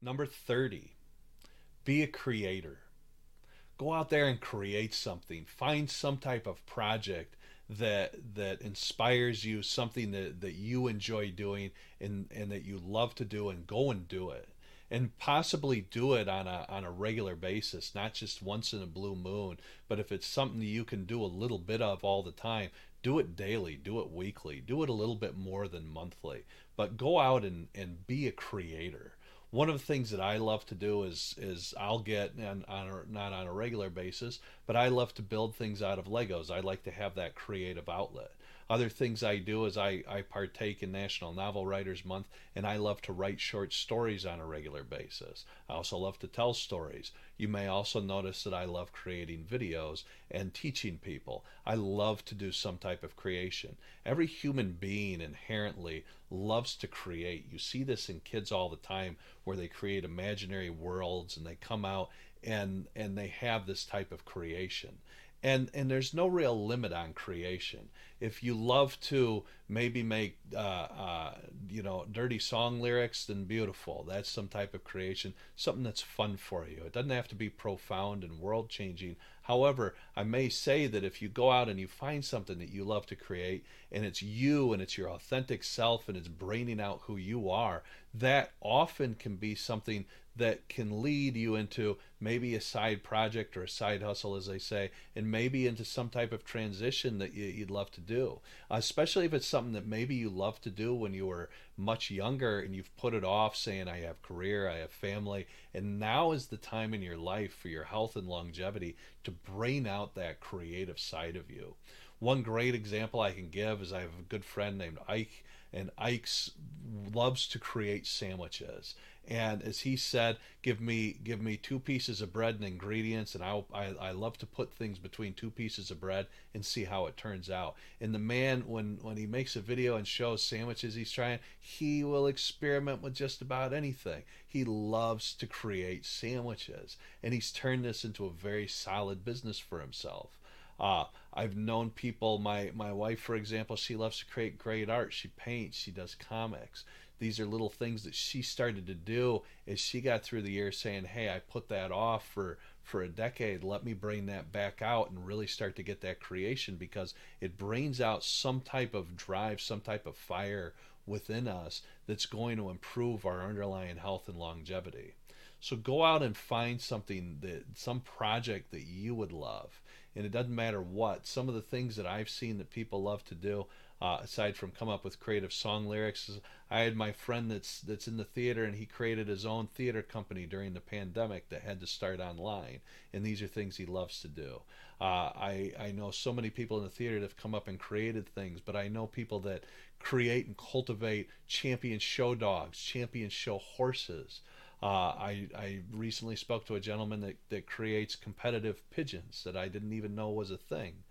Number 30, be a creator. Go out there and create something. Find some type of project that inspires you, something that you enjoy doing and that you love to do, and go and do it. And possibly do it on a regular basis, not just once in a blue moon, but if it's something that you can do a little bit of all the time, do it daily, do it weekly, do it a little bit more than monthly. But go out and be a creator. One of the things that I love to do is I'll get not on a regular basis, but I love to build things out of Legos. I like to have that creative outlet. Other things I do is I partake in National Novel Writers Month, and I love to write short stories on a regular basis. I also love to tell stories. You may also notice that I love creating videos and teaching people. I love to do some type of creation. Every human being inherently loves to create. You see this in kids all the time where they create imaginary worlds and they come out and they have this type of creation. And there's no real limit on creation. If you love to maybe make dirty song lyrics, then beautiful. That's some type of creation, something that's fun for you. It doesn't have to be profound and world changing. However, I may say that if you go out and you find something that you love to create, and it's you and it's your authentic self and it's braining out who you are, that often can be something that can lead you into maybe a side project or a side hustle, as they say, and maybe into some type of transition that you'd love to do. Especially if it's something that maybe you loved to do when you were much younger and you've put it off, saying, I have career, I have family, and now is the time in your life for your health and longevity to brain out that creative side of you. One great example I can give is I have a good friend named Ike, and Ike's loves to create sandwiches. And as he said, give me two pieces of bread and ingredients, and I love to put things between two pieces of bread and see how it turns out. And the man, when he makes a video and shows sandwiches he's trying, he will experiment with just about anything. He loves to create sandwiches, and he's turned this into a very solid business for himself. I've known people. My wife, for example, she loves to create great art. She paints. She does comics. These are little things that she started to do as she got through the years, saying, "Hey, I put that off for a decade. Let me bring that back out and really start to get that creation because it brings out some type of drive, some type of fire within us that's going to improve our underlying health and longevity." So go out and find some project that you would love, and it doesn't matter what. Some of the things that I've seen that people love to do, aside from come up with creative song lyrics, is I had my friend that's in the theater, and he created his own theater company during the pandemic that had to start online, and these are things he loves to do. I know so many people in the theater that have come up and created things, but I know people that create and cultivate champion show dogs, champion show horses. I recently spoke to a gentleman that creates competitive pigeons that I didn't even know was a thing.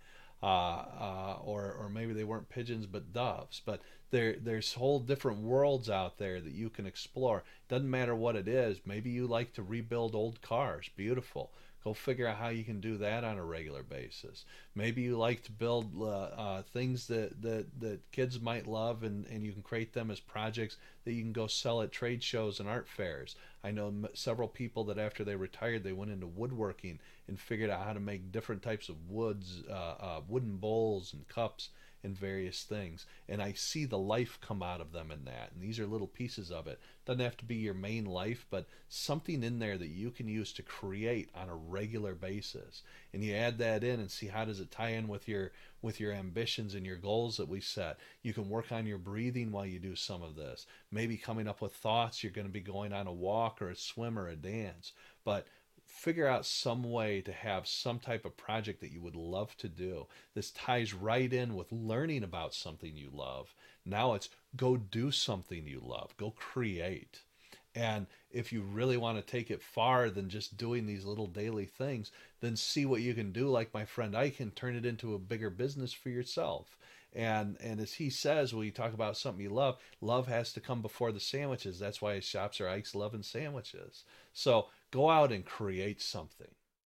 Or maybe they weren't pigeons but doves. But there's whole different worlds out there that you can explore. Doesn't matter what it is. Maybe you like to rebuild old cars. Beautiful. Go figure out how you can do that on a regular basis. Maybe you like to build things that kids might love, and you can create them as projects that you can go sell at trade shows and art fairs. I know several people that after they retired, they went into woodworking and figured out how to make different types of wooden bowls and cups and various things. And I see the life come out of them in that. And these are little pieces of it. Doesn't have to be your main life, but something in there that you can use to create on a regular basis. And you add that in and see how does it tie in with your ambitions and your goals that we set. You can work on your breathing while you do some of this. Maybe coming up with thoughts. You're going to be going on a walk or a swim or a dance. But figure out some way to have some type of project that you would love to do. This ties right in with learning about something you love. Now it's go do something you love, go create. And if you really want to take it far than just doing these little daily things, then see what you can do. Like my friend Ike, can turn it into a bigger business for yourself. And as he says, when you talk about something you love has to come before the sandwiches. That's why his shops are Ike's Love and Sandwiches. So go out and create something.